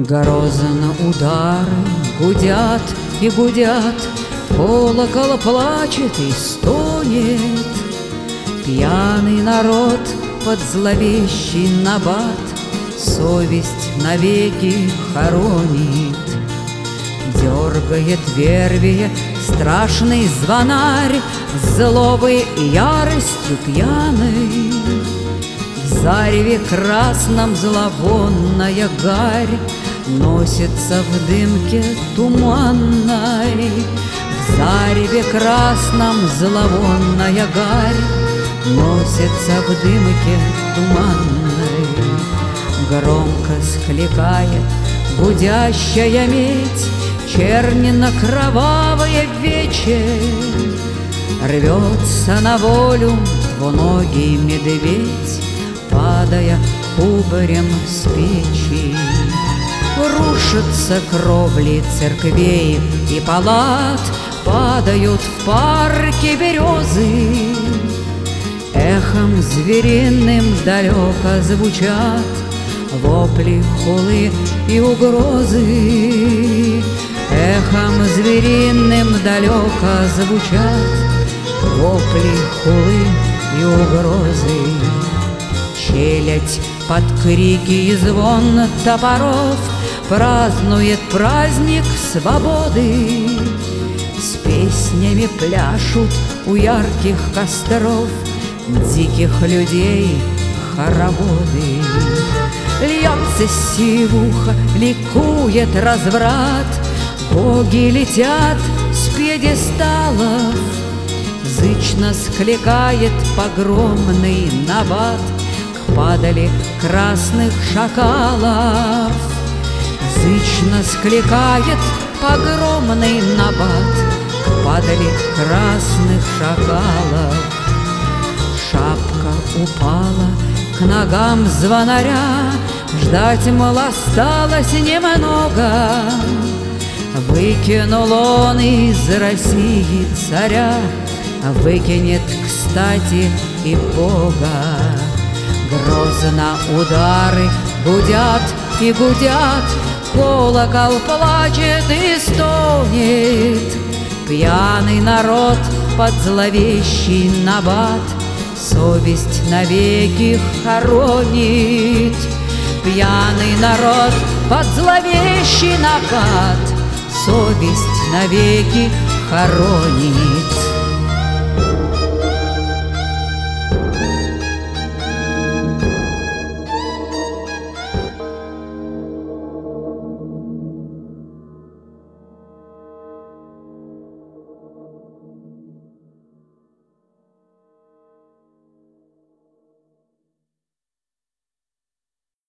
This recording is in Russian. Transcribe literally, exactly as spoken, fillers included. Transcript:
Грозно удары гудят и гудят, колокол плачет и стонет. Пьяный народ под зловещий набат совесть навеки хоронит. Дергает вервия страшный звонарь, злобой и яростью пьяной. В зареве красном зловонная гарь носится в дымке туманной. В зареве красном зловонная гарь носится в дымке туманной. Громко скликает гудящая медь черненно-кровавое вече. Рвется на волю двуногий медведь, падая кубарем с печи. Рушатся кровли церквей и палат, падают в парке березы. Эхом звериным далеко звучат вопли, хулы и угрозы. Эхом звериным далеко звучат вопли, хулы и угрозы. Челядь под крики и звон топоров празднует праздник свободы. С песнями пляшут у ярких костров диких людей хороводы. Льется сивуха, ликует разврат, боги летят с пьедесталов. Зычно скликает погромный набат к падали красных шакалов. Зычно скликает погромный набат к падали красных шакалов. Шапка упала к ногам звонаря, ждать, мол, осталось немного. Выкинул он из России царя, выкинет, кстати, и Бога. Грозно удары гудят и гудят, колокол плачет и стонет. Пьяный народ под зловещий набат совесть навеки хоронит. Пьяный народ под зловещий набат совесть навеки хоронит.